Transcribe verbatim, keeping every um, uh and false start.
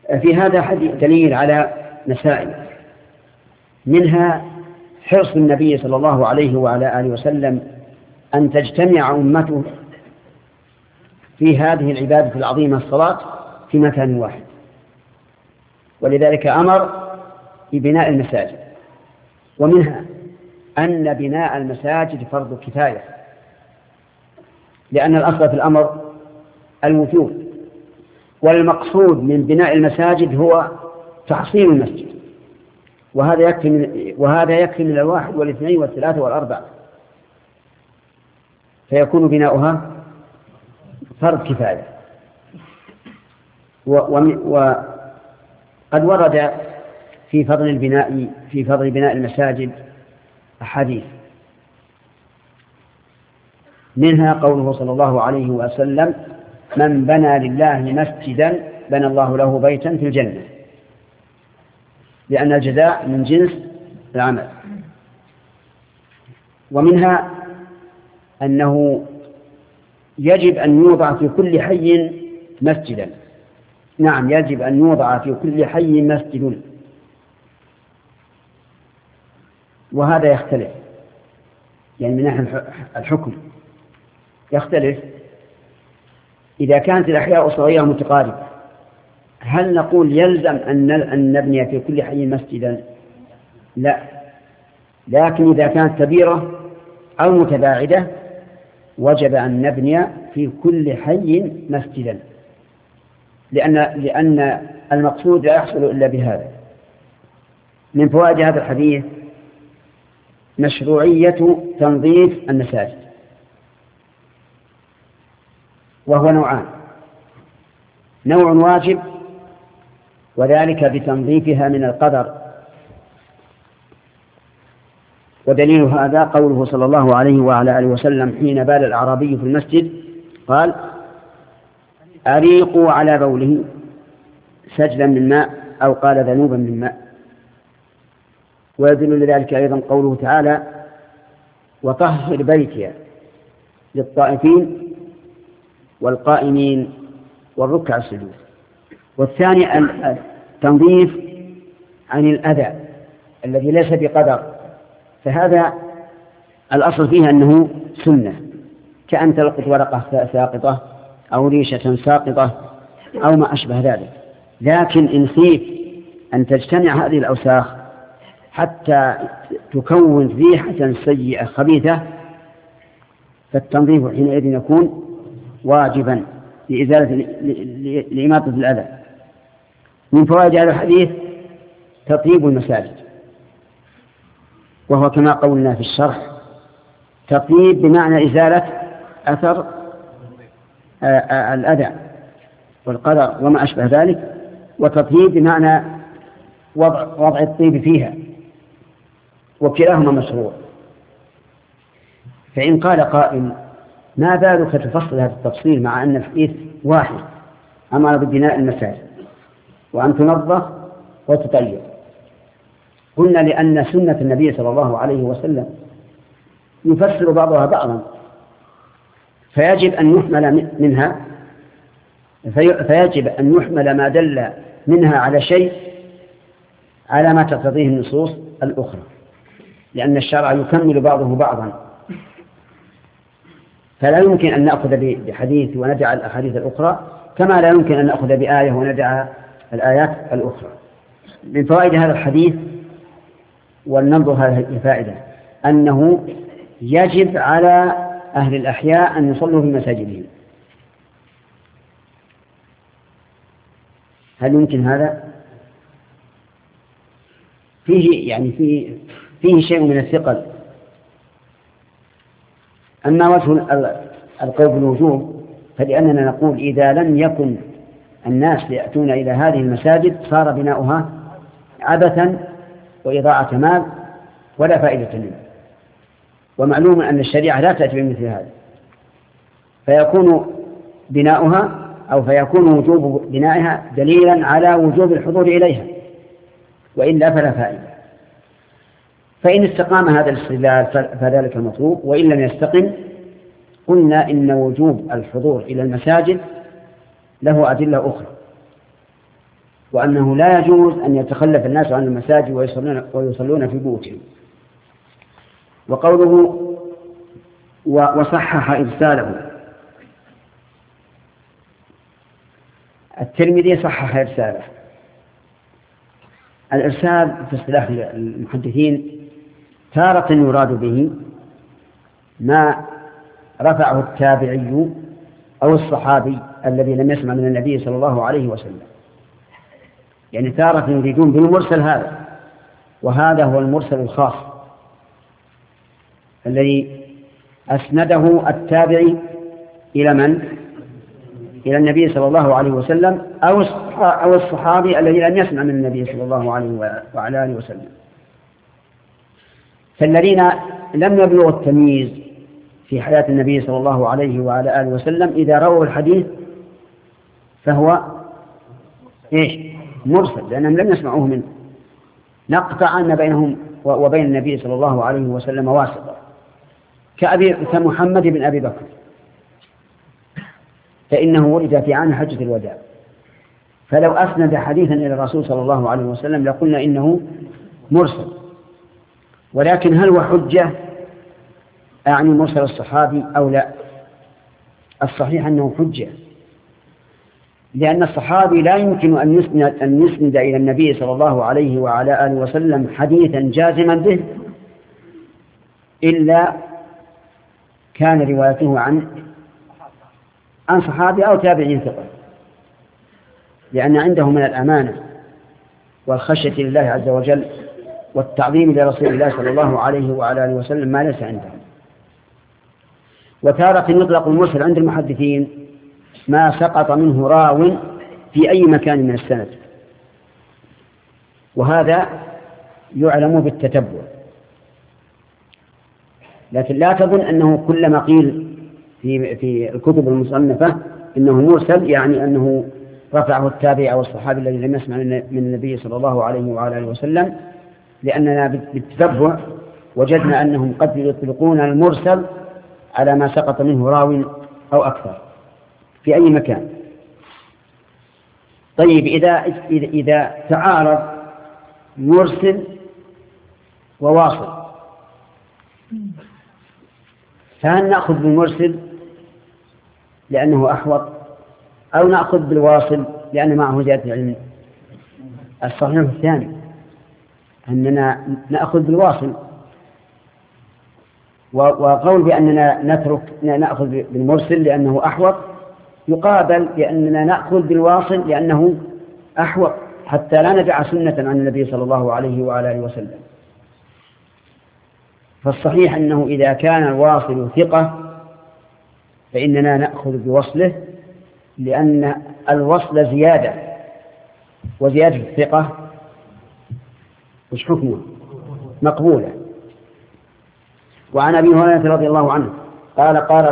في هذا حديث دليل على مسائل، منها حرص النبي صلى الله عليه وعلى آله وسلم أن تجتمع أمته في هذه العبادة العظيمة الصلاة في مكان واحد، ولذلك أمر ببناء المساجد. ومنها أن بناء المساجد فرض كفاية، لأن الأصل في الأمر الوجوب، والمقصود من بناء المساجد هو تحصين المسجد، وهذا يكفي من, وهذا يكفي من الواحد والاثنين والثلاثة والأربعة، فيكون بناؤها فرض كفاية. وقد ورد في فضل البناء في فضل بناء المساجد أحاديث، منها قوله صلى الله عليه وسلم: من بنى لله مسجدا بنى الله له بيتا في الجنة، لأن الجزاء من جنس العمل. ومنها أنه يجب أن يوضع في كل حي مسجدا، نعم يجب أن يوضع في كل حي مسجد، وهذا يختلف، يعني من ناحية الحكم يختلف. إذا كانت الأحياء صغيرة متقاربة هل نقول يلزم أن نبني في كل حي مسجدا؟ لا، لكن إذا كانت كبيرة أو متباعدة وجب أن نبني في كل حي مسجدا، لأن, لأن المقصود لا يحصل إلا بهذا. من فوائد هذا الحديث مشروعية تنظيف المساجد، وهو نوعان: نوع واجب وذلك بتنظيفها من القدر، ودليل هذا قوله صلى الله عليه وعلى آله وسلم حين بال الأعرابي في المسجد قال: أريقوا على بوله سجلا من ماء، أو قال ذنوبا من ماء. ويدل لذلك أيضا قوله تعالى: وطهر بيتي للطائفين والقائمين والركع السجود. والثاني التنظيف عن الأذى الذي ليس بقدر، فهذا الأصل فيه أنه سنة، كأن تلقط ورقة ساقطة أو ريشة ساقطة أو ما أشبه ذلك. لكن إن خيف أن تجتمع هذه الأوساخ حتى تكون ريحة سيئة خبيثة، فالتنظيف حينئذ يكون واجبا لإزالة لإماطة الأذى. من فوائد هذا الحديث تطيب المساجد، وهو كما قولنا في الشرح تطيب بمعنى إزالة أثر الأذى والقدر وما أشبه ذلك، وتطيب بمعنى وضع, وضع الطيب فيها، وكلاهما مشروع. فإن قال قائل: ما بالك تفصل هذا التفصيل مع أن الحديث واحد أمر ببناء المساجد وأن تنظف وتطيب؟ قلنا: لأن سنة النبي صلى الله عليه وسلم يفسر بعضها بعضا، فيجب أن يحمل منها فيجب أن يحمل ما دل منها على شيء على ما تقتضيه النصوص الأخرى، لأن الشرع يكمل بعضه بعضا، فلا يمكن أن نأخذ بحديث وندع الأحاديث الأخرى، كما لا يمكن أن نأخذ بآية وندع الآيات الأخرى. من فوائد هذا الحديث، ولننظر هذه الفائدة، أنه يجب على أهل الأحياء أن يصلوا في مساجدهم. هل يمكن هذا؟ فيه يعني فيه, فيه شيء من الثقل. أما وجه القول بالوجوب فلأننا نقول: إذا لم يكن الناس يأتون إلى هذه المساجد صار بناؤها عبثا وإضاعة مال ولا فائدة منه. ومعلوم أن الشريعة لا تأتي بمثل هذا، فيكون بناؤها أو فيكون وجوب بنائها دليلا على وجوب الحضور إليها، وإلا فلا فائدة. فإن استقام هذا الاستدلال فذلك المطلوب، وإن لم يستقم قلنا إن وجوب الحضور إلى المساجد له أدلة أخرى. وأنه لا يجوز أن يتخلف الناس عن المساجد ويصلون, ويصلون في بيوتهم. وقوله وصحح إرساله، الترمذي صحح إرساله. الإرسال في اصطلاح المحدثين تارة يراد به ما رفعه التابعي أو الصحابي الذي لم يسمع من النبي صلى الله عليه وسلم، يعني تارة يريدون بالمرسل هذا، وهذا هو المرسل الخاص الذي أسنده التابعي إلى من؟ إلى النبي صلى الله عليه وسلم أو الصحابي الذي لم يسمع من النبي صلى الله عليه وعلى آله وسلم. فالذين لم يبلغوا التمييز في حياة النبي صلى الله عليه وعلى آله وسلم إذا رووا الحديث فهو إيش؟ مرسل، لأنهم لم يسمعوه منه. نقطع أن بينهم وبين النبي صلى الله عليه وسلم واسطة، كأبي كمحمد بن أبي بكر، فإنه ولد في عام حجة الوداع، فلو أسند حديثا إلى الرسول صلى الله عليه وسلم لقلنا إنه مرسل. ولكن هل هو حجة أعني مرسل الصحابي أو لا؟ الصحيح أنه حجة، لأن الصحابي لا يمكن أن يسند, أن يسند إلى النبي صلى الله عليه وعلى آله وسلم حديثا جازما به إلا كان روايته عن عن صحابي أو تابعين ثقة، لأن عنده من الأمانة والخشية لله عز وجل والتعظيم لرسول الله صلى الله عليه وعلى آله وسلم ما ليس عندهم. وتارة يطلق المرسل عند المحدثين ما سقط منه راو في أي مكان من السند، وهذا يعلم بالتتبع. لكن لا تظن أنه كلما قيل في في الكتب المصنفة إنه مرسل يعني أنه رفعه التابع أو الصحابي الذي لم يسمع من النبي صلى الله عليه وعلى آله وسلم، لأننا بالتتبع وجدنا أنهم قد يطلقون المرسل على ما سقط منه راو أو أكثر في أي مكان. طيب إذا إذا تعارض مرسل وواصل، فهل نأخذ بالمرسل لأنه أحوط أو نأخذ بالواصل لأن معه زيادة العلم؟ الصحيح الثاني، أننا نأخذ بالواصل. وقول بأننا نترك نأخذ بالمرسل لأنه أحوط يقابل بأننا نأخذ بالواصل لأنه أحوط، حتى لا ندع سنة عن النبي صلى الله عليه وعلى آله وسلم. فالصحيح أنه إذا كان الواصل ثقة فإننا نأخذ بوصله، لأن الوصل زيادة، وزيادة الثقة وش حكمه؟ مقبولة. وعن أبي هريرة رضي الله عنه قال قال